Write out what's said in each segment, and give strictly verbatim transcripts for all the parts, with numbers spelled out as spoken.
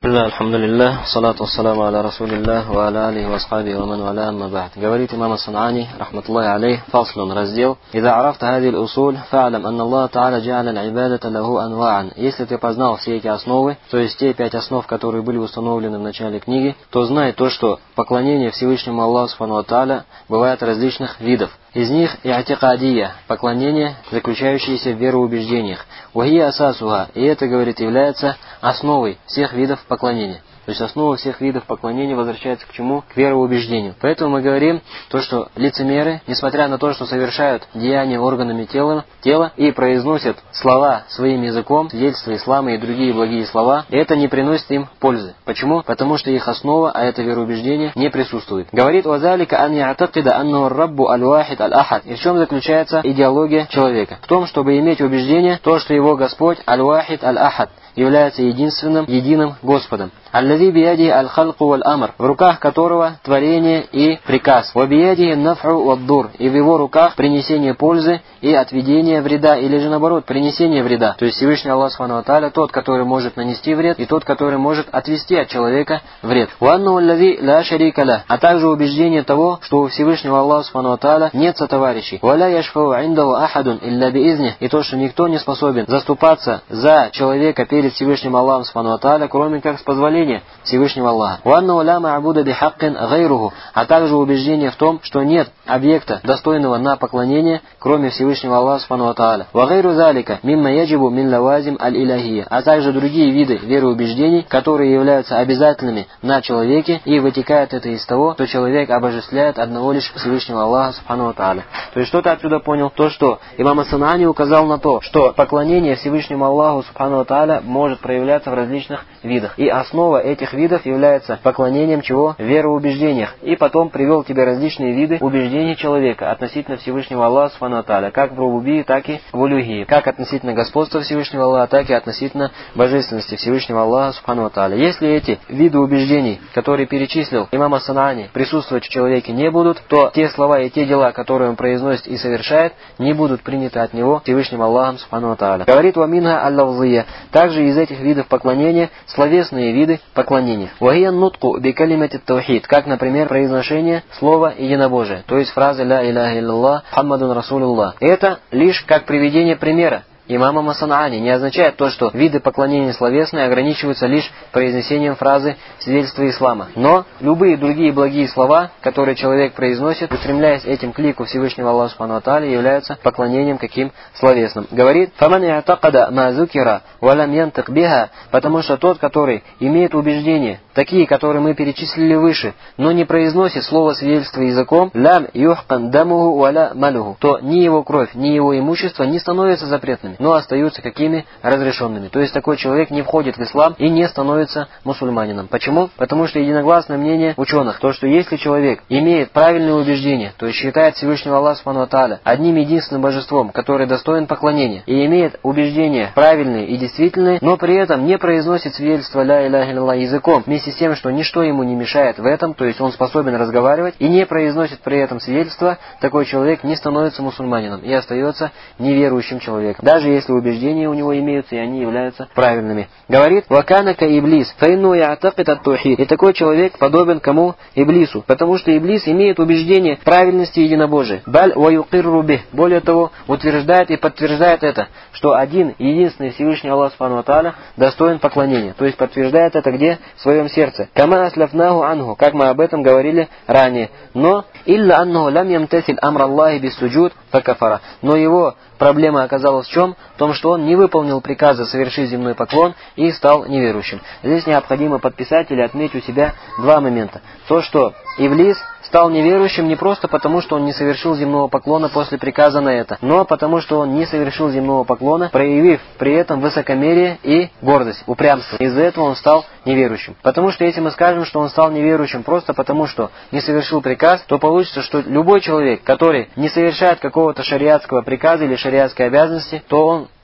Алхамдулиллах, салату вассаламу аля расулиллах, ва аля алихи ва асхабихи ва ман валя, амма ба'д. Говорит имам ас-Сан'ани, рахматуллахи алейх, фаслун, раздел. «Иза арафта хадил усуль, фа'алам, анна Аллах та'аля джа'аля аль-ибадата лаху анва'ан». Если ты познал все эти основы, то есть те пять основ, которые были установлены в начале книги, то знай то, что поклонение Всевышнему Аллаху субхану ва тааля бывает различных видов. Из них и'тикадия, поклонение, заключающееся в вероубеждениях. Вахия асасуха, и это, говорит, является основой всех видов поклонения. То есть основа всех видов поклонения возвращается к чему? К вероубеждению. Поэтому мы говорим, то, что лицемеры, несмотря на то, что совершают деяния органами тела, тела и произносят слова своим языком, свидетельства ислама и другие благие слова, это не приносит им пользы. Почему? Потому что их основа, а это вероубеждение, не присутствует. Говорит «Вазалика ан я'такида аннаху раббу аль-вахид аль-ахад». И в чем заключается идеология человека? В том, чтобы иметь убеждение, то, что его Господь аль-вахид аль-ахад является единственным, единым Господом. «Аллази бияди аль-халку валь-амр», в руках которого творение и приказ. «Ва бияди наф'у вад-дур», и в его руках принесение пользы и отведение вреда, или же наоборот, принесение вреда. То есть Всевышний Аллах субхану ва тааля тот, который может нанести вред, и тот, который может отвести от человека вред. «Ва анну аллази ла шарика ла», а также убеждение того, что у Всевышнего Аллаха субхану ва тааля нет сотоварищей. «Ва ла яшфау индаху ахадун илля биизних», и то, что никто не способен заступаться за человека перед Всевышним Аллахом субхану ва тааля, кроме как с позволения Всевышнего Аллаха. «Ванну ла ма'буда бихаккин гайруху», а также убеждение в том, что нет объекта, достойного на поклонение, кроме Всевышнего Аллаха субхану ва тааля. «Ва гайру залика мимма яджибу мин лавазим аль-илахия», а также другие виды вероубеждений, которые являются обязательными на человеке, и вытекает это из того, что человек обожествляет одного лишь Всевышнего Аллаха субхану ва тааля. То есть что ты отсюда понял? То, что имам ас-Сан'ани указал на то, что поклонение Всевышнему Аллаху субхану ва тааля может проявляться в различных видах. И основа этих видов является поклонением чего? В вероубеждениях. И потом привел тебе различные виды убеждений человека относительно Всевышнего Аллаха субхану ва тааля, как в рубубии, так и в улюхии, как относительно господства Всевышнего Аллаха, так и относительно божественности Всевышнего Аллаха субхану ва тааля. Если эти виды убеждений, которые перечислил имам ас-Сан'ани, присутствовать в человеке не будут, то те слова и те дела, которые он произносит и совершает, не будут приняты от него Всевышним Аллахом субхану ва тааля. Говорит «Ва минха аль-лавзия», также из этих видов поклонения словесные виды поклонения. «Вахиян нутку би калимати таухид», как, например, произношение слова единобожия, то есть фразы «Ла иляха илляллах, Мухаммадун расулуллах». Это лишь как приведение примера имамом ас-Сан'ани, не означает то, что виды поклонения словесные ограничиваются лишь произнесением фразы свидетельства ислама. Но любые другие благие слова, которые человек произносит, устремляясь этим к лику Всевышнего Аллаха субхану ва тааля, являются поклонением каким? Словесным. Говорит «Фаман и'такада ма зукира ва лам янтик биха», потому что тот, который имеет убеждения, такие, которые мы перечислили выше, но не произносит слово свидетельства языком, лам юхкан дамуху ва ла малюху, то ни его кровь, ни его имущество не становятся запретными, но остаются какими? Разрешенными. То есть такой человек не входит в ислам и не становится мусульманином. Почему? Потому что единогласное мнение ученых, то, что если человек имеет правильное убеждение, то есть считает Всевышнего Аллаха субхану ва тааля одним единственным божеством, который достоин поклонения, и имеет убеждения правильные и действительные, но при этом не произносит свидетельство ля иляха илляллах языком, вместе с тем, что ничто ему не мешает в этом, то есть он способен разговаривать, и не произносит при этом свидетельство, такой человек не становится мусульманином и остается неверующим человеком. Даже если убеждения у него имеются, и они являются правильными. Говорит «Ваканака иблис, файну я'такид ат-тухид». И такой человек подобен кому? Иблису. Потому что Иблис имеет убеждение в правильности единобожия. Баль ва юқирру бих. Более того, утверждает и подтверждает это, что один, единственный Всевышний Аллах субхану ва тааля достоин поклонения. То есть подтверждает это где? В своем сердце. Кама аслафнаху анху, как мы об этом говорили ранее. Но илля аннаху лам ямтасиль амра Аллахи биссуджуд факафара. Но его проблема оказалась в чем? В том, что он не выполнил приказа совершить земной поклон и стал неверующим. Здесь необходимо подписать или отметить у себя два момента. То, что Иблис стал неверующим не просто потому, что он не совершил земного поклона после приказа на это, но потому, что он не совершил земного поклона, проявив при этом высокомерие и гордость, упрямство. Из-за этого он стал неверующим. Потому что если мы скажем, что он стал неверующим просто потому, что не совершил приказ, то получится, что любой человек, который не совершает какого-то шариатского приказа или шариатской обязанности, то он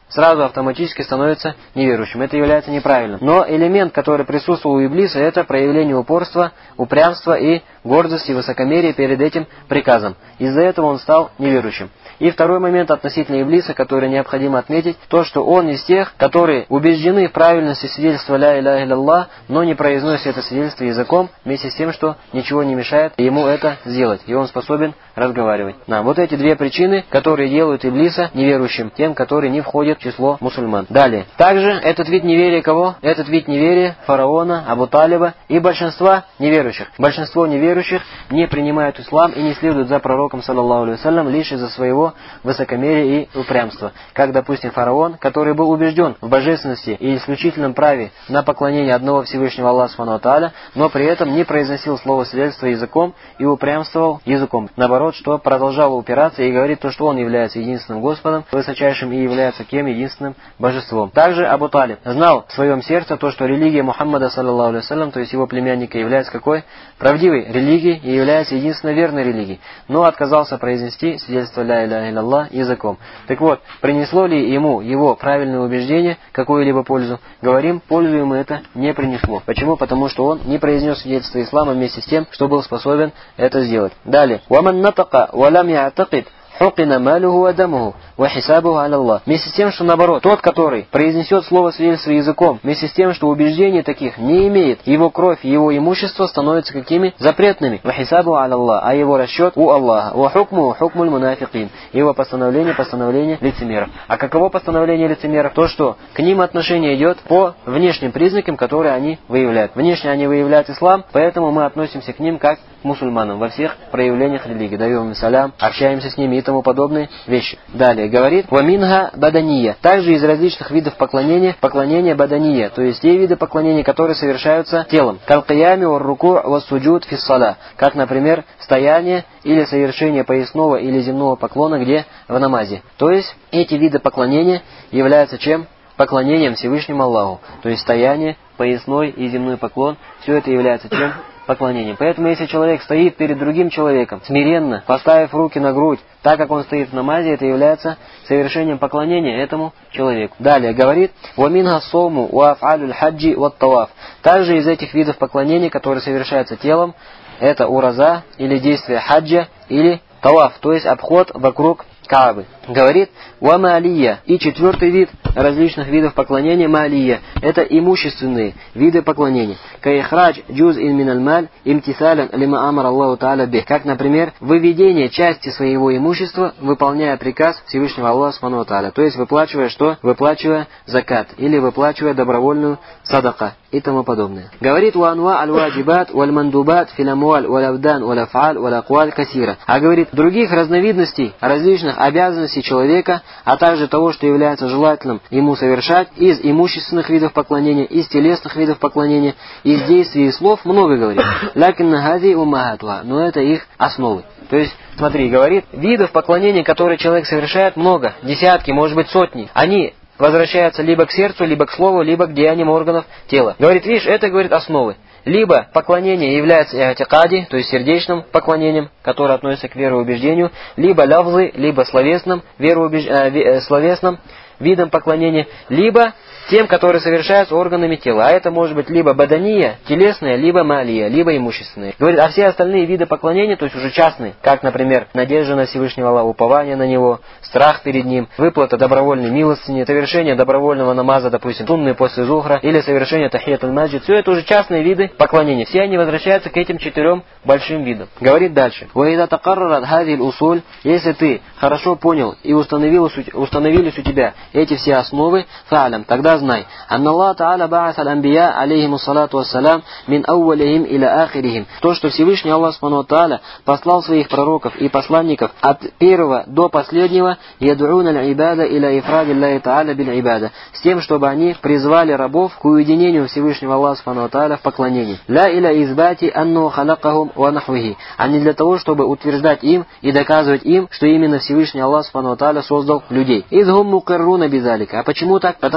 сразу автоматически становится неверующим. Это является неправильным. Но элемент, который присутствовал у Иблиса, это проявление упорства, упрямства и гордости, высокомерия перед этим приказом. Из-за этого он стал неверующим. И второй момент относительно Иблиса, который необходимо отметить, то, что он из тех, которые убеждены в правильности свидетельства «Ля иляха илlallah», но не произносят это свидетельство языком, вместе с тем, что ничего не мешает ему это сделать, и он способен разговаривать. Да, вот эти две причины, которые делают Иблиса неверующим, тем, которые не входят в число мусульман. Далее. Также этот вид неверия кого? Этот вид неверия фараона, Абу Талиба и большинства неверующих. Большинство неверующих не принимают ислам и не следуют за пророком, саллаллаху алейхи ва саллям, лишь из-за своего высокомерия и упрямства. Как, допустим, фараон, который был убежден в божественности и исключительном праве на поклонение одного Всевышнего Аллаха субхану ва тааля, но при этом не произносил слово свидетельства языком и упрямствовал языком. Наоборот, что продолжал упираться и говорит то, что он является единственным Господом, высочайшим и является кем? Единственным божеством. Также Абу Талиб знал в своем сердце то, что религия Мухаммада, саллаллаху алейхи ва саллям, то есть его племянника, является какой? Правдивой религией и является единственной верной религией, но отказался произнести свидетельство «Ля иляха илlallah» языком. Так вот, принесло ли ему его правильное убеждение какую-либо пользу? Говорим, пользу ему это не принесло. Почему? Потому что он не произнес свидетельство ислама вместе с тем, что был способен это сделать. Далее. وَمَنْ نَطَقَ وَلَمْ يَعْتَقِدْ حُقِنَ مَالُهُ وَدَمُهُ وَحِسَابُهُ عَلَى اللَّهِ. Вместе с тем, что наоборот, тот, который произнесет слово свидетельства языком, вместе с тем, что убеждений таких не имеет, его кровь и его имущество становятся какими? Запретными. وَحِسَابُهُ عَلَى اللَّهِ. А его расчет у Аллаха. وَحُكْمُهُ حُكْمُ الْمُنَافِقِينَ. Его постановление, постановление лицемеров. А каково постановление лицемеров? То, что к ним отношение идет по внешним признакам, которые они выявляют. Внешне они выявляют ислам, поэтому мы относимся к ним как к мусульманам во всех проявлениях религии. Даем им салям, общаемся с ними и тому подобные вещи. Далее говорит «Ваминга баданья». Также из различных видов поклонения, поклонение баданья, то есть те виды поклонения, которые совершаются телом. Калкиями вар-руку вас-суджуд фис-сала. Как, например, стояние или совершение поясного или земного поклона, где в намазе. То есть эти виды поклонения являются чем? Поклонением Всевышнему Аллаху. То есть стояние, поясной и земной поклон, все это является чем? Поклонением. Поэтому если человек стоит перед другим человеком, смиренно, поставив руки на грудь, так как он стоит в намазе, это является совершением поклонения этому человеку. Далее говорит «Ваминга сому уафалюль хаджи ват таваф». Также из этих видов поклонения, которые совершаются телом, это ураза или действие хаджа или таваф, то есть обход вокруг Каабы. Говорит «Ва маалия». И четвертый вид различных видов поклонения маалия. Это имущественные виды поклонения. Каихрадж джуз ин миналь маль имтисалян лима амар Аллаху та'аля бих. Как, например, выведение части своего имущества, выполняя приказ Всевышнего Аллаха субхану ва тааля. То есть выплачивая что? Выплачивая закат. Или выплачивая добровольную садака. И тому подобное. Говорит «Уанва аль-ваджибат валь-мандубат филямуаль валявдан валяфааль валякуаль касира». А говорит других разновидностей различных обязанностей человека, а также того, что является желательным ему совершать из имущественных видов поклонения, из телесных видов поклонения, из действий и слов, много говорит. Лякинна хази уммахатуха. Но это их основы. То есть, смотри, говорит, видов поклонения, которые человек совершает, много, десятки, может быть сотни. Они возвращаются либо к сердцу, либо к слову, либо к деяниям органов тела. Говорит, видишь, это, говорит, основы. Либо поклонение является иатикади, то есть сердечным поклонением, которое относится к вероубеждению, либо лавзы, либо словесным, вероубеж... э, словесным видом поклонения, либо тем, которые совершаются органами тела. А это может быть либо бадания, телесная, либо малия, либо имущественная. Говорит, а все остальные виды поклонения, то есть уже частные, как, например, надежда на Всевышнего Аллаха, упование на Него, страх перед Ним, выплата добровольной милостыни, совершение добровольного намаза, допустим, сунны после зухра, или совершение тахият аль-маджид, все это уже частные виды поклонения. Все они возвращаются к этим четырем большим видам. Говорит дальше. وَإِذَا تَقَرَّرَتْ هَذِهِ الْأُصُولِ. Если ты хорошо понял и установились, установились у тебя эти все основы, фа'алям, тогда знай, анна Аллах Та'аля ба'ат аль-анбия, алейхиму салату вассалям, мин ауалихим иля ахирихим. То, что Всевышний Аллах Субхану ва Та'аля послал своих пророков и посланников от первого до последнего, яд'уна аль-ибада иля ифради Аллахи Та'аля биль-ибада, с тем, чтобы они призвали рабов к уединению Всевышнего Аллаха Субхану ва Та'аля в поклонении. Ля иля избати анну халакахум ва нахвихи. А не для того, чтобы утверждать им и доказывать им, что именно Всевышний Аллах Субхану ва Та'аля создал людей. Изгум мукарруна бизалика. А почему так? Потому что они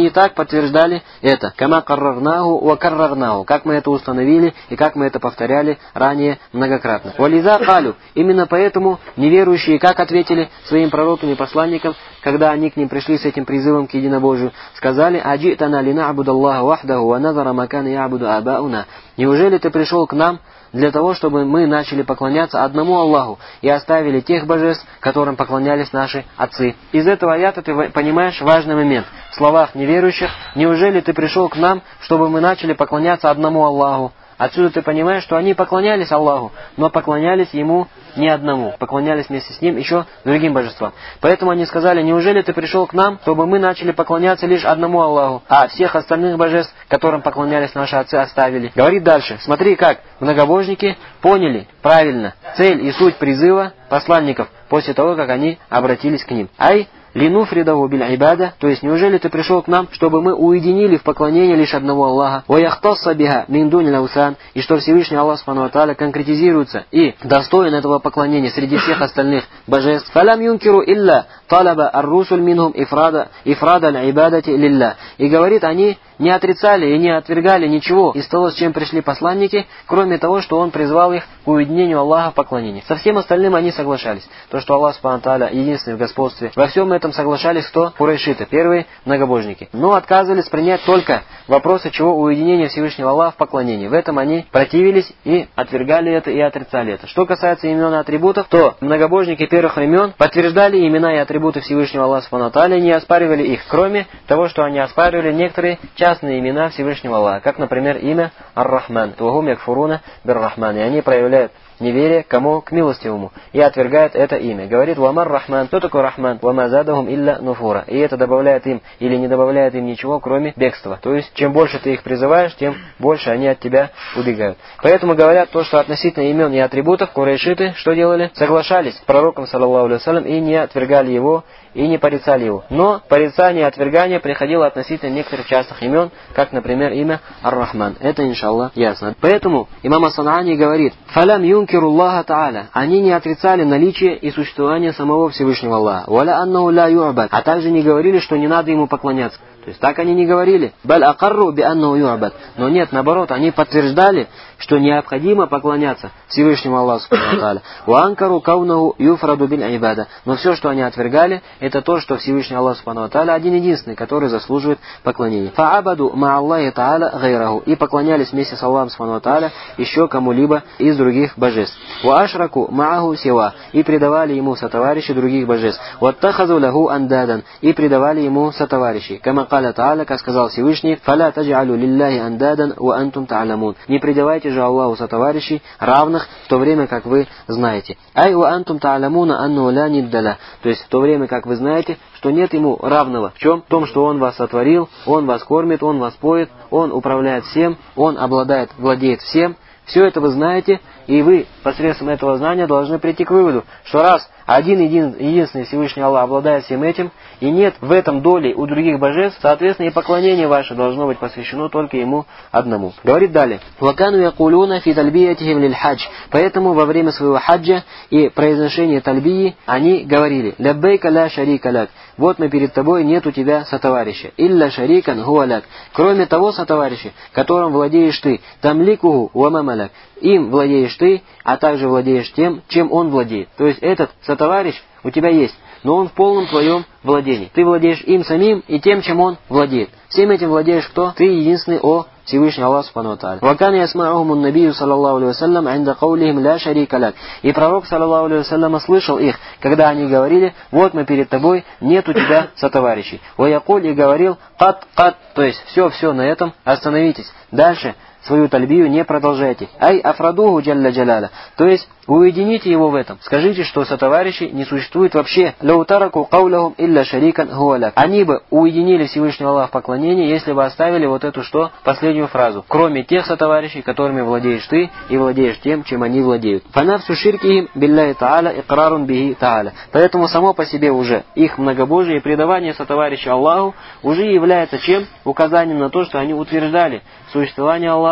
они и так подтверждали это. Кама каррарнаху ва каррарнаху. Как мы это установили и как мы это повторяли ранее многократно. Вализа калю. Именно поэтому неверующие как ответили своим пророкам и посланникам, когда они к ним пришли с этим призывом к единобожию, сказали: «Аджитана лина абудаллаха вахдаху ва назара макана ябуду абауна». Неужели ты пришел к нам для того, чтобы мы начали поклоняться одному Аллаху и оставили тех божеств, которым поклонялись наши отцы? Из этого аята ты понимаешь важный момент. В словах неверующих: неужели ты пришел к нам, чтобы мы начали поклоняться одному Аллаху? Отсюда ты понимаешь, что они поклонялись Аллаху, но поклонялись Ему не одному, поклонялись вместе с Ним еще другим божествам. Поэтому они сказали: неужели ты пришел к нам, чтобы мы начали поклоняться лишь одному Аллаху, а всех остальных божеств, которым поклонялись наши отцы, оставили? Говорит дальше. Смотри, как многобожники поняли правильно цель и суть призыва посланников после того, как они обратились к ним. Ай линуфридаху биль ибада, то есть неужели ты пришел к нам, чтобы мы уединили в поклонении лишь одного Аллаха, ва яхтасса биха мин дунил аусан, и что Всевышний Аллах субхану ва тааля конкретизируется и достоин этого поклонения среди всех остальных божеств. Фалам юнкиру илля талаба ар-русуль минхум ифрада ифрада аль-ибадати лилля. И говорит, они не отрицали и не отвергали ничего из того, с чем пришли посланники, кроме того, что он призвал их к уединению Аллаха в поклонении. Со всем остальным они соглашались. То, что Аллах субхану ва тааля единственный в господстве. Во всем этом соглашались кто? Курайшиты, первые многобожники. Но отказывались принять только вопросы, чего уединения Всевышнего Аллаха в поклонении. В этом они противились и отвергали это и отрицали это. Что касается имен и атрибутов, то многобожники первых времен подтверждали имена и атрибуты Всевышнего Аллаха субхану ва тааля, не оспаривали их, кроме того, что они оспаривали некоторые частные имена Всевышнего Аллаха, как, например, имя Ар-Рахман, Туахум якфуруна бир-Рахман, и они проявляют неверие кому? К милостивому, и отвергает это имя. Говорит: «Вамар Рахман». Кто такой Рахман? «Вама задахум илля нуфура». И это добавляет им или не добавляет им ничего, кроме бегства. То есть, чем больше ты их призываешь, тем больше они от тебя убегают. Поэтому говорят то, что относительно имен и атрибутов курайшиты что делали? Соглашались с пророком, саллаллаху алейхи ва саллям, и не отвергали его, и не порицали его. Но порицание и отвергание приходило относительно некоторых частных имен, как, например, имя Ар-Рахман. Это, иншаллах, ясно. Поэтому имам Ас-Санаани говорит: «Фалям юнкиру Аллаха та'аля». Они не отрицали наличие и существование самого Всевышнего Аллаха. «Валя аннаху ла ю'бад». А также не говорили, что не надо ему поклоняться. То есть так они не говорили. «Баль акарру би аннаху ю'бад». Но нет, наоборот, они подтверждали, что необходимо поклоняться Всевышнему Аллаху субхану ва тааля. «Ва анкару каунаху юфраду биль ибада». Но все, что они отвергали, это то, что Всевышний Аллах субхану ва тааля один-единственный, который заслуживает поклонения. «Фа'абаду ма Аллахи та'аля гайраху». И поклонялись вместе с Аллахом субхану ва тааля еще кому-либо из других божеств. «Ва ашраку ма'аху сива». И предавали ему сотоварищи других божеств. «Ваттахазу лаху андадан». И предавали ему сотоварищей. Кама каля та'аля, как сказал Всевышний: «Фаля тадж'алю лилляхи андадан ва антум та'алямун». Не предавайте же Аллаху сотоварищей, равных, в то время как вы знаете. «Ай ва антум та'алямуна анну ля ниддаля». То есть в то время как вы знаете, что нет ему равного. В чем? В том, что он вас сотворил, он вас кормит, он вас поет, он управляет всем, он обладает, владеет всем. Все это вы знаете, и вы посредством этого знания должны прийти к выводу, что раз один един, единственный Всевышний Аллах обладает всем этим, и нет в этом доли у других божеств, соответственно, и поклонение ваше должно быть посвящено только ему одному. Говорит далее: «Вакану якулуна фи тальбиятихим лиль хадж». Поэтому во время своего хаджа и произношения тальбии они говорили: «Ляббейка ля шарика ляк». Вот мы перед тобой, нет у тебя сотоварища. «Илля шарикан хуа ляк». Кроме того сотоварища, которым владеешь ты. «Тамликуху ва мамаляк». Им владеешь ты, а также владеешь тем, чем он владеет. То есть этот сотоварищ у тебя есть, но он в полном твоем владении. Ты владеешь им самим и тем, чем он владеет. Всем этим владеешь кто? Ты единственный, о Всевышний Аллах субхану ва тааля. «Вакан ясма'ухумун набию саллаллаху алейхи ва саллям инда каулихим ля шарика ляк». И пророк саллаллаху алейхи ва саллям слышал их, когда они говорили: «Вот мы перед тобой, нет у тебя сотоварищей». «Ва якуль» и говорил: «Кат, кат», то есть все, все, на этом остановитесь. Дальше свою тальбию не продолжайте. «Ай афрадуху джалля джаляля». То есть уедините его в этом. Скажите, что сотоварищей не существует вообще. «Лаутараку каулахум илля шарикан хуаляк». Они бы уединили Всевышнего Аллаха в поклонении, если бы оставили вот эту что? Последнюю фразу. «Кроме тех сотоварищей, которыми владеешь ты, и владеешь тем, чем они владеют». «Фанафсу ширкихим билляхи та'аля икрарун бихи та'аля». Поэтому само по себе уже их многобожие и предавание сотоварища Аллаху уже является чем? Указанием на то, что они утверждали существование Аллаха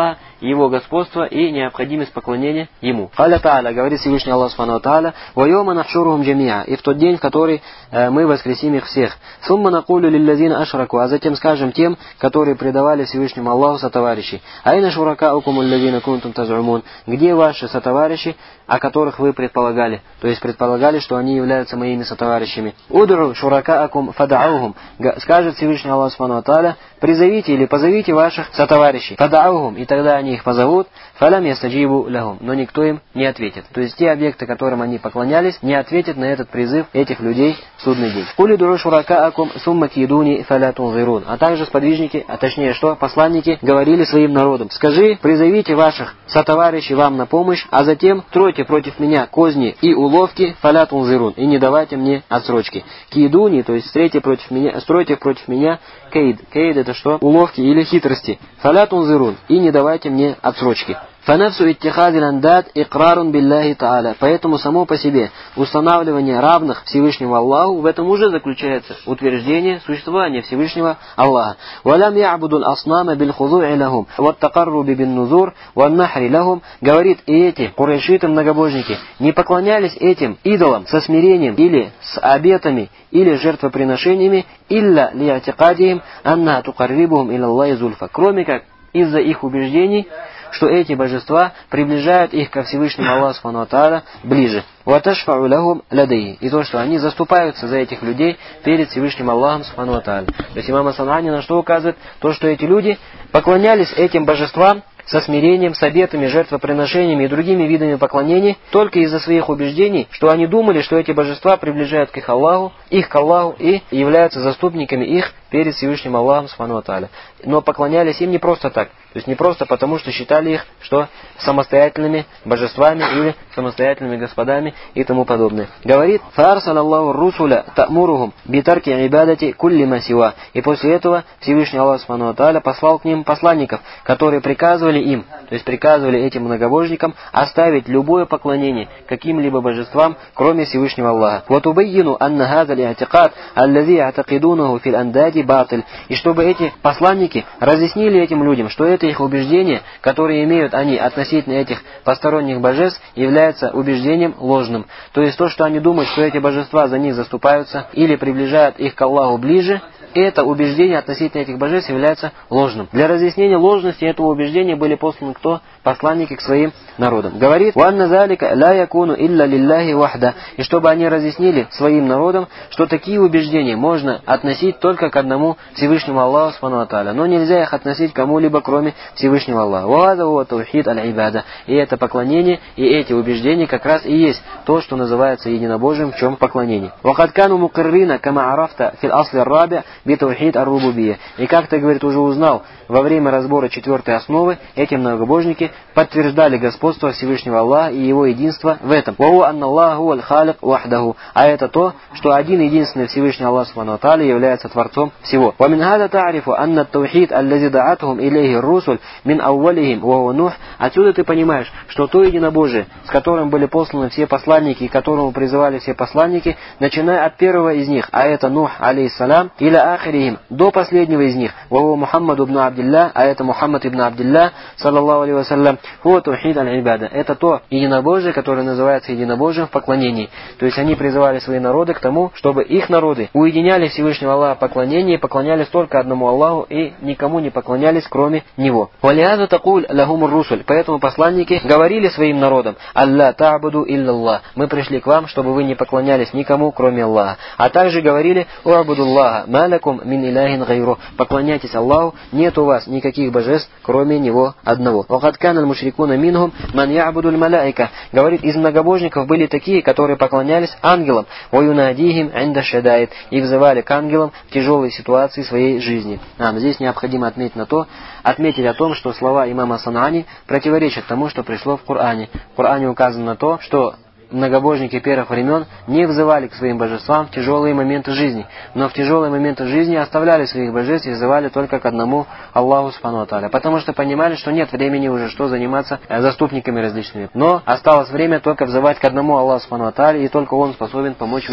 его господство и необходимость поклонения ему. Алля Та'аля, говорит Всевышний Аллах Субхану ва Та'аля, «Вайома нахшурухум джамиа», и в тот день, в который э, мы воскресим их всех. «Сумма накулю лиллазина ашраку», а затем скажем тем, которые предавали Всевышнему Аллаху сотоварищей. «Айна шуракаукум аллазина кунтум тазумун», где ваши сотоварищи, о которых вы предполагали, то есть предполагали, что они являются моими сотоварищами. «Удру шуракаакум фадаухум», скажет Всевышний Аллах Субхану ва Та'аля, призовите или позовите ваших сотоварищей. Фадаухум, и тогда они их позовут. Фалам ястаджибу лахум, но никто им не ответит. То есть те объекты, которым они поклонялись, не ответят на этот призыв этих людей в судный день. Кули дур шуракаакум сумма кидуни фаля тунзирун. А также сподвижники, а точнее что, посланники говорили своим народам: скажи, призовите ваших сотоварищей вам на помощь, а затем стройте против меня козни и уловки фаля тунзирун, и не давайте мне отсрочки. Кидуни, то есть стройте против меня, стройте против меня кейд. Кейд это что? Уловки или хитрости. Фаля тунзирун, и не давайте мне отсрочки. Фанафсу иттихади ландат икрарун билляхи та'аля. Поэтому само по себе устанавливание равных Всевышнему Аллаху, в этом уже заключается утверждение существования Всевышнего Аллаха. Валям я'будул аснама бил хузу'i лахум, ват такарруби бин нузур, ван нахри лахум. Говорит, и эти курайшиты многобожники не поклонялись этим идолам со смирением или с обетами или жертвоприношениями, илля ли'атикадихим анна тукаррибухум иля Аллахи зульфа, кроме как из-за их убеждений, что эти божества приближают их ко Всевышнему Аллаху Субхану ва Тааля ближе. «Ваташфау лахум ладайи», и то, что они заступаются за этих людей перед Всевышним Аллахом Субхану ва Тааля. То есть имам Ас-Сан'ани на что указывает? То, что эти люди поклонялись этим божествам со смирением, с обетами, жертвоприношениями и другими видами поклонений, только из-за своих убеждений, что они думали, что эти божества приближают к их Аллаху, их к Аллаху и являются заступниками их перед Всевышним Аллахом Субхану ва Тааля. Но поклонялись им не просто так, то есть не просто потому, что считали их, что самостоятельными божествами или самостоятельными господами и тому подобное. Говорит: «Фарсал Аллаху русуля та'мурухум битарки ибадати кулли ма сива». И после этого Всевышний Аллах Субхану ва Тааля послал к ним посланников, которые приказывали им, то есть приказывали этим многобожникам оставить любое поклонение каким-либо божествам, кроме Всевышнего Аллаха. Вот убайину анна хаза ли'атикад аллази атакидунаху фил андади батиль. И чтобы эти посланники разъяснили этим людям, что это их убеждение, которые имеют они относительно этих посторонних божеств, является убеждением ложным. То есть то, что они думают, что эти божества за них заступаются или приближают их к Аллаху ближе, это убеждение относительно этих божеств является ложным. Для разъяснения ложности этого убеждения были посланы кто? Посланники к своим народам. Говорит: «Ванна залика ла якуну илля лилляхи вахда». И чтобы они разъяснили своим народам, что такие убеждения можно относить только к одному Всевышнему Аллаху Субхану ва Тааля, но нельзя их относить кому-либо, кроме Всевышнего Аллаха. Ваза ва таухид аль-ибада. И это поклонение, и эти убеждения как раз и есть то, что называется единобожием, в чем поклонение. Вахад кану мукррина кама арафта фил асли раби битаухид ар-рубубия. И как ты, говорит, уже узнал во время разбора четвертой основы, эти многобожники подтверждали господство Всевышнего Аллаха и его единство в этом. «Ваху анна Аллаху аль-халик вахдаху». А это то, что один единственный Всевышний Аллах Субхану ва Тааля является Творцом всего. «Ва мин хада та'рифу анна таухид аллази да'атхум илейхи русуль мин аувалихим ва нух». Отсюда ты понимаешь, что то единобожие, с которым были посланы все посланники и которому призывали все посланники, начиная от первого из них, а это Нух алейхиссалям, или ахирихим, до последнего из них, «Ваху Мухаммад ибн Абдилля», а это Мухаммад ибн Абдилля, саллаллаху алейхи вассалям, «Ху таухид аль-ибада». Это то единобожие, которое называется единобожием в поклонении. То есть они призывали свои народы к тому, чтобы их народы уединяли Всевышнего Аллаха в поклонении, поклонялись только одному Аллаху и никому не поклонялись, кроме Него. «Валиаза такуль лахумур русуль». Поэтому посланники говорили своим народам: «Алла та'буду илляллах». Мы пришли к вам, чтобы вы не поклонялись никому, кроме Аллаха. А также говорили: «У'будуллаха малакум мин илахин гайру». Поклоняйтесь Аллаху, нет у вас никаких божеств, кроме Него одного. «Вахад канал мушрикуна минхум ман я'будуль малаика». Говорит, из многобожников были такие, которые поклонялись ангелам, «Ваюнадихим инда шадаид», и взывали к ангелам в тяжелой ситуации своей жизни. А, здесь необходимо отметить на то, отметить о том, что слова имама Сан'ани противоречат тому, что пришло в Коране. В Коране указано на то, что многобожники первых времен не взывали к своим божествам в тяжелые моменты жизни, но в тяжелые моменты жизни оставляли своих божеств и взывали только к одному Аллаху Субхану ва Тааля, потому что понимали, что нет времени уже что заниматься заступниками различными. Но осталось время только взывать к одному Аллаху Субхану ва Тааля, и только Он способен помочь в этой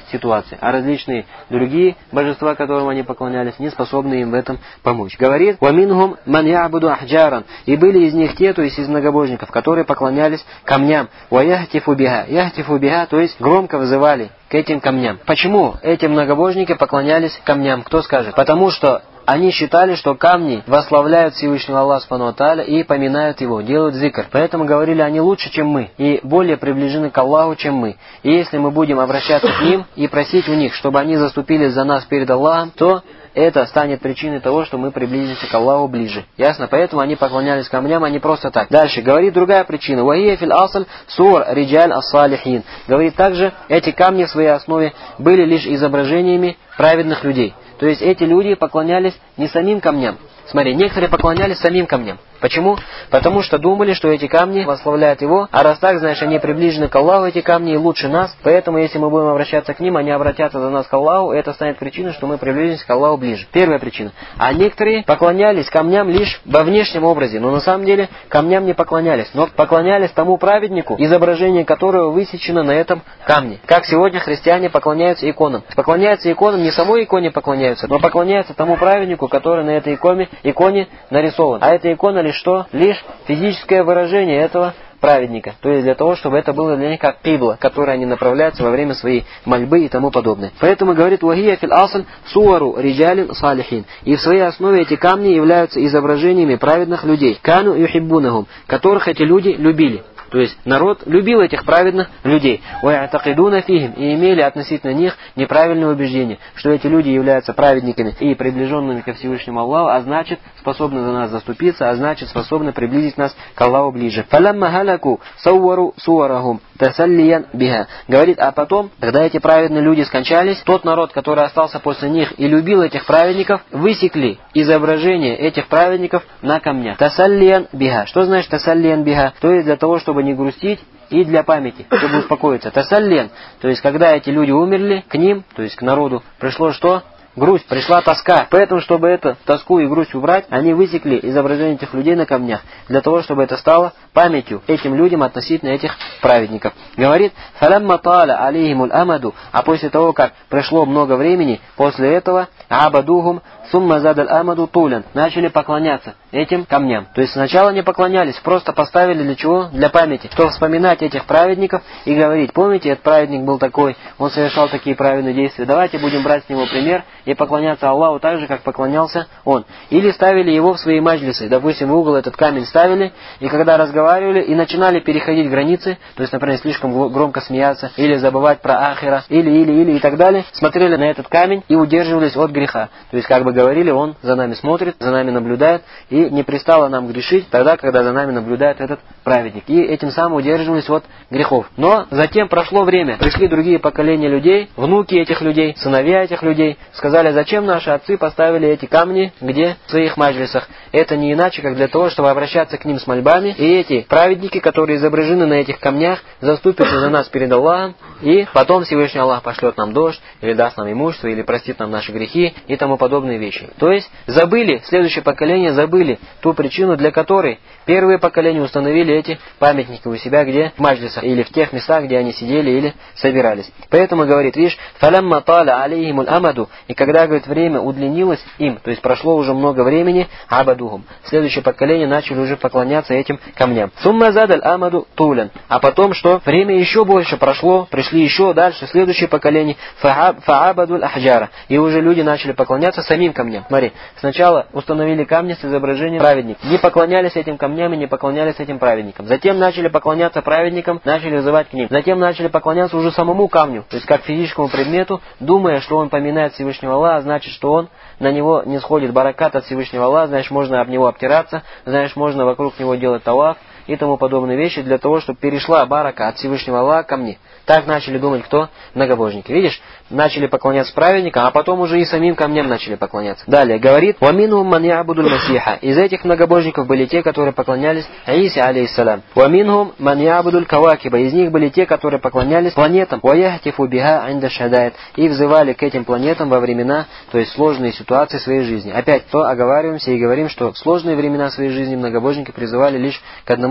ситуации, а различные другие божества, которым они поклонялись, не способны им в этом помочь. Говорит: «Ваминхум ман я'буду ахджаран». И были из них те, то есть из многобожников, которые поклонялись камням. «Ва яхтифу биха». Яхтифу биха, то есть громко вызывали к этим камням. Почему эти многобожники поклонялись камням? Кто скажет? Потому что они считали, что камни восславляют Всевышнего Аллаха Субхану ва Тааля и поминают Его, делают зикр. Поэтому говорили, они лучше, чем мы, и более приближены к Аллаху, чем мы. И если мы будем обращаться к ним и просить у них, чтобы они заступились за нас перед Аллахом, то это станет причиной того, что мы приблизимся к Аллаху ближе. Ясно? Поэтому они поклонялись камням, а не просто так. Дальше говорит другая причина. «Вахия фил асл сур риджаль ас-салихин». Говорит также, эти камни в своей основе были лишь изображениями праведных людей. То есть эти люди поклонялись не самим камням. Смотри, некоторые поклонялись самим камням. Почему? Потому что думали, что эти камни восславляют Его, а раз так, знаешь, они приближены к Аллаху, эти камни, и лучше нас, поэтому если мы будем обращаться к ним, они обратятся за нас к Аллаху, это станет причиной, что мы приблизимся к Аллаху ближе. Первая причина. А некоторые поклонялись камням лишь во внешнем образе, но на самом деле камням не поклонялись, но поклонялись тому праведнику, изображение которого высечено на этом камне. Как сегодня христиане поклоняются иконам. Поклоняются иконам, не самой иконе поклоняются, но поклоняются тому праведнику, который на этой иконе, иконе нарисован. А эта икона лишь что? Лишь физическое выражение этого праведника. То есть для того, чтобы это было для них как кибла, которой они направляются во время своей мольбы и тому подобное. Поэтому говорит: «Вахия фил асл суару риджалин салихин». И в своей основе эти камни являются изображениями праведных людей. Кану юхиббунахум, которых эти люди любили. То есть народ любил этих праведных людей. «Ва'атакидуна фихим», и имели относительно них неправильное убеждение, что эти люди являются праведниками и приближенными ко Всевышнему Аллаху, а значит способны за нас заступиться, а значит способны приблизить нас к Аллаху ближе. «Фалямма халяку сауару суарахум тасаллиян биха». Говорит, а потом, когда эти праведные люди скончались, тот народ, который остался после них и любил этих праведников, высекли изображение этих праведников на камнях. Тасаллиян биха. Что значит тасаллиян биха? То есть для того, чтобы не грустить, и для памяти, чтобы успокоиться. Тасаллен, то есть когда эти люди умерли, к ним, то есть к народу, пришло что? Грусть, пришла тоска. Поэтому, чтобы эту тоску и грусть убрать, они высекли изображение этих людей на камнях, для того, чтобы это стало памятью этим людям относительно этих праведников. Говорит: «Фалямма та'аля алейхимуль амаду», а после того, как прошло много времени, после этого абадухум сумма задаль амаду тулян, начали поклоняться этим камням. То есть сначала не поклонялись, просто поставили для чего? Для памяти. Что вспоминать этих праведников и говорить: помните, этот праведник был такой, он совершал такие праведные действия, давайте будем брать с него пример и поклоняться Аллаху так же, как поклонялся он. Или ставили его в свои маджлисы. Допустим, в угол этот камень ставили, и когда разговаривали и начинали переходить границы, то есть, например, слишком громко смеяться, или забывать про ахира, или, или, или и так далее, смотрели на этот камень и удерживались от греха. То есть, как бы говорили, он за нами смотрит, за нами наблюдает, и не пристало нам грешить тогда, когда за нами наблюдает этот праведник. И этим самым удерживались от грехов. Но затем прошло время, пришли другие поколения людей, внуки этих людей, сыновья этих людей, сказали: зачем наши отцы поставили эти камни где? В своих маджлисах. Это не иначе, как для того, чтобы обращаться к ним с мольбами. И эти праведники, которые изображены на этих камнях, заступятся за нас перед Аллахом, и потом Всевышний Аллах пошлет нам дождь, или даст нам имущество, или простит нам наши грехи и тому подобные вещи. То есть забыли, следующее поколение забыли ту причину, для которой первые поколения установили эти памятники у себя где? В маджлисах, или в тех местах, где они сидели или собирались. Поэтому говорит, видишь, «Фалямма та'аля алейхимуль амаду», и когда, говорит, время удлинилось им, то есть прошло уже много времени, абадухум, следующее поколение начали уже поклоняться этим камням. Сумма задаль амаду тулян, а потом что? Время еще больше прошло, пришли еще дальше, следующее поколение, фаабадуль ахджара, и уже люди начали поклоняться самим камням. Смотри, сначала установили камни с изображением праведников, не поклонялись этим камням и не поклонялись этим праведникам. Затем начали поклоняться праведникам, начали взывать к ним. Затем начали поклоняться уже самому камню, то есть как физическому предмету, думая, что он поминает Всевышнего Аллаха, значит, что он, на него не сходит баракат от Всевышнего Аллаха, значит, можно об него обтираться, значит, можно вокруг него делать таваф и тому подобные вещи, для того, чтобы перешла барака от Всевышнего Аллаха ко мне. Так начали думать кто? Многобожники. Видишь, начали поклоняться праведникам, а потом уже и самим камням начали поклоняться. Далее говорит: «Ваминхум ман я'будуль масиха». Из этих многобожников были те, которые поклонялись Иисе алейхиссалям. «Ваминхум ман я'будуль кавакиба». Из них были те, которые поклонялись планетам. «Ваяхтифу биха инда шадайт». И взывали к этим планетам во времена, то есть сложные ситуации своей жизни. Опять то оговариваемся и говорим, что в сложные времена своей жизни многобожники призывали лишь к одному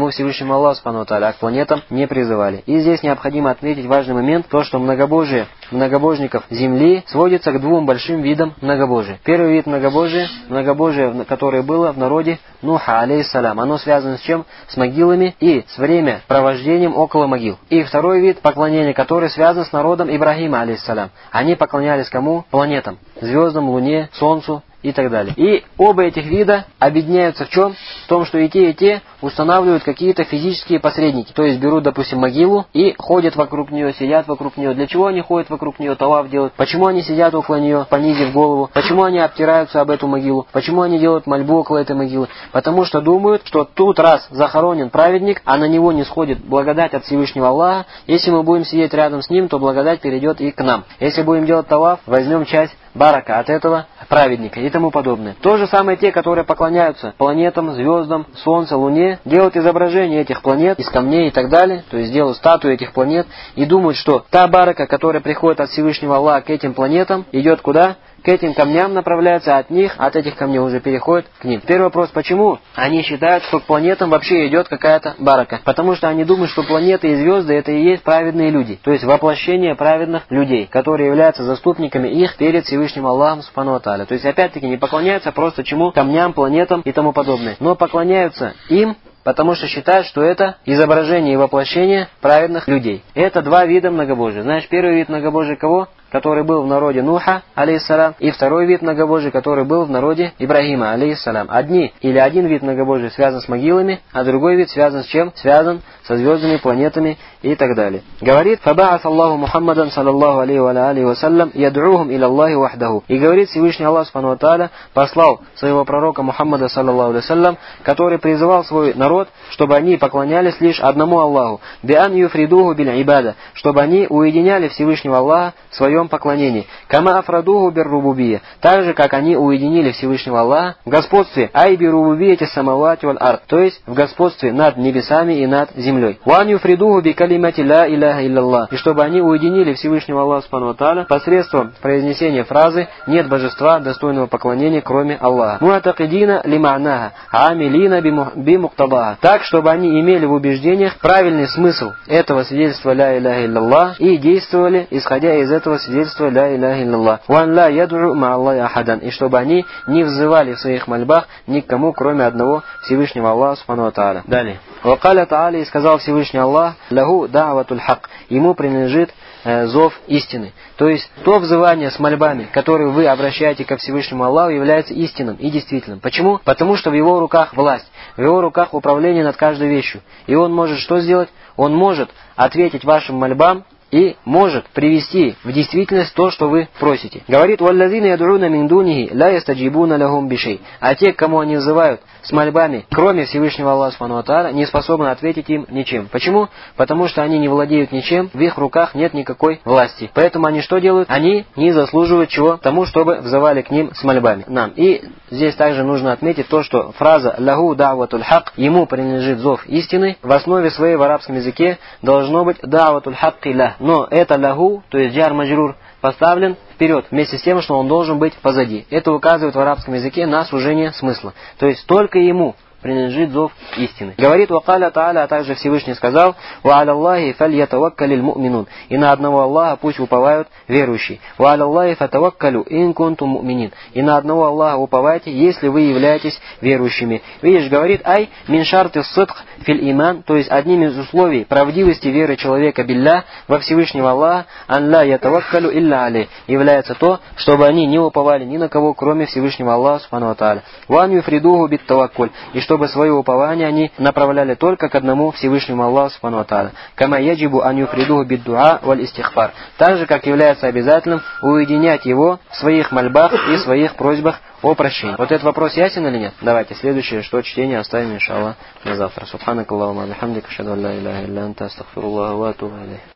самому Всевышнему Аллаху Субхану ва Тааля, а к планетам не призывали. И здесь необходимо отметить важный момент, то, что многобожие многобожников Земли сводится к двум большим видам многобожия. Первый вид многобожия, многобожие, которое было в народе Нуха, алейхиссалям, оно связано с чем? С могилами и с времяпровождением около могил. И второй вид поклонения, который связан с народом Ибрахима, алейхиссалям. Они поклонялись кому? Планетам, звездам, Луне, Солнцу и так далее. И оба этих вида объединяются в чем? В том, что и те, и те устанавливают какие-то физические посредники. То есть берут, допустим, могилу и ходят вокруг нее, сидят вокруг нее. Для чего они ходят вокруг нее, таваф делают? Почему они сидят около нее, понизив голову? Почему они обтираются об эту могилу? Почему они делают мольбу около этой могилы? Потому что думают, что тут раз захоронен праведник, а на него не сходит благодать от Всевышнего Аллаха. Если мы будем сидеть рядом с ним, то благодать перейдет и к нам. Если будем делать таваф, возьмем часть барака от этого праведника и тому подобное. То же самое те, которые поклоняются планетам, звездам, Солнцу, Луне, делают изображения этих планет из камней и так далее, то есть делают статуи этих планет и думают, что та барака, которая приходит от Всевышнего Аллаха к этим планетам, идет куда? К этим камням направляется, от них, от этих камней уже переходит к ним. Первый вопрос, почему они считают, что к планетам вообще идет какая-то барака? Потому что они думают, что планеты и звезды это и есть праведные люди, то есть воплощение праведных людей, которые являются заступниками их перед Всевышним Аллахом Субхану ва Тааля. То есть опять-таки не поклоняются просто чему? Камням, планетам и тому подобное, но поклоняются им, потому что считают, что это изображение и воплощение праведных людей. Это два вида многобожия. Знаешь, первый вид многобожия кого? Который был в народе Нуха, алейхиссалям, и второй вид многобожия, который был в народе Ибрахима, алейхиссалям. Одни или один вид многобожия связан с могилами, а другой вид связан с чем? Связан со звездами, планетами и так далее. Говорит: «Фаба'ат Аллаху Мухаммадан, саллаллаху алейхи ва алейхи вассалям, яд'ухум иля Аллахи вахдаху». И говорит Всевышний Аллах Субхану ва Тааля послал своего пророка Мухаммада, саллаллаху алейхи вассалям, который призывал свой народ, чтобы они поклонялись лишь одному Аллаху, биан юфридуху биль ибада, чтобы они уединяли Всевышнего Аллаха в своем поклонении. Кама афрадуху бир рубубия, так же как они уединили Всевышнего Аллаха в господстве ай би рубубияти самавати валь ард, то есть в господстве над небесами и над землей. Ван юфридуху би калимати ла иляха илляллах, и чтобы они уединили Всевышнего Аллаха Субхану ва Тааля посредством произнесения фразы «нет божества достойного поклонения, кроме Аллаха». Муатакидина лима'наха, амилина би муктабаха, так, чтобы они имели в убеждениях правильный смысл этого свидетельства ла иляха илляллах и действовали, исходя из этого свидетельства ла иляха илляллах. Ван ла ядру ма Аллахи ахадан, и чтобы они не взывали в своих мольбах никому, кроме одного Всевышнего Аллаха Субхану ва Тааля. Далее. Вакаля Тааля, и сказал Всевышний Аллах: лаху да'ватуль хак, ему принадлежит э, зов истины. То есть то взывание с мольбами, которое вы обращаете ко Всевышнему Аллаху, является истинным и действительным. Почему? Потому что в его руках власть, в его руках управление над каждой вещью. И он может что сделать? Он может ответить вашим мольбам и может привести в действительность то, что вы просите. Говорит: «Валлазина яд'уна мин дунихи ла ястаджибуна лахум бишей». А те, к кому они взывают с мольбами, кроме Всевышнего Аллаха Субхану ва Тааля, не способны ответить им ничем. Почему? Потому что они не владеют ничем, в их руках нет никакой власти. Поэтому они что делают? Они не заслуживают чего? Тому, чтобы взывали к ним с мольбами. Нам. И здесь также нужно отметить то, что фраза «лаху да'ватуль хак», ему принадлежит зов истины, в основе своей в арабском языке должно быть «да'ватуль хакки ла». Но это «лаху», то есть джар маджрур, поставлен вперед, вместе с тем, что он должен быть позади. Это указывает в арабском языке на сужение смысла. То есть только ему принадлежит зов истины. Говорит: «Вакаля Тааля», а также Всевышний сказал: «Ва аля Аллахи фальятаваккалил му'минун», и на одного Аллаха пусть уповают верующие. «Ва аля Аллахи фатаваккалю ин кунтум му'минин», и на одного Аллаха уповайте, если вы являетесь верующими. Видишь, говорит: «Ай мин шарти сидк фил иман», то есть одним из условий правдивости веры человека билля во Всевышнего Аллаха, ан ла ятаваккалю илля алей, является то, чтобы они не уповали ни на кого, кроме Всевышнего Аллаха Субхану ва Тааля. «Ван юфридуху бит таваккуль», и что чтобы свое упование они направляли только к одному Всевышнему Аллаху Субхану ва Тааля. Кама яджибу ан юфридуху биддуа валь истихфар. Так же, как является обязательным уединять его в своих мольбах и своих просьбах о прощении. Вот этот вопрос ясен или нет? Давайте следующее, что чтение оставим, иншаллах, на завтра. Субханакаллахумма ва бихамдика, ашхаду ан ла иляха илля анта, астагфируллаха ва атубу илейх.